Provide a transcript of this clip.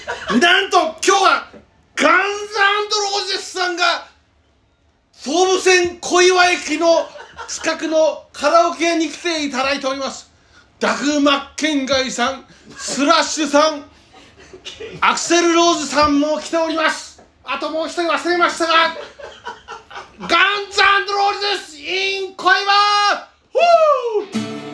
なんと今日はガンズ&ローゼスさんが総武線小岩駅の近くのカラオケ屋に来ていただいております。ダグ・マッケンガイさん、スラッシュさん、アクセル・ローズさんも来ております。あともう一人忘れましたが、ガンズ&ローゼス in 小岩。